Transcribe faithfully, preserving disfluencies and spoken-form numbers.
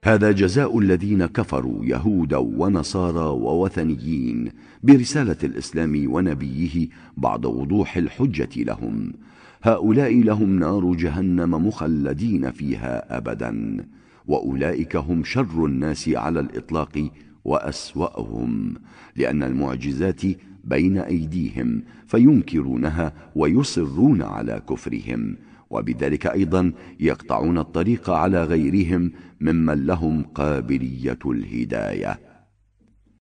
هذا جزاء الذين كفروا يهودا ونصارى ووثنيين برسالة الإسلام ونبيه بعد وضوح الحجة لهم. هؤلاء لهم نار جهنم مخلدين فيها أبدا، وأولئك هم شر الناس على الإطلاق وأسوأهم، لأن المعجزات بين أيديهم فينكرونها ويصرون على كفرهم، وبذلك أيضا يقطعون الطريق على غيرهم ممن لهم قابلية الهداية.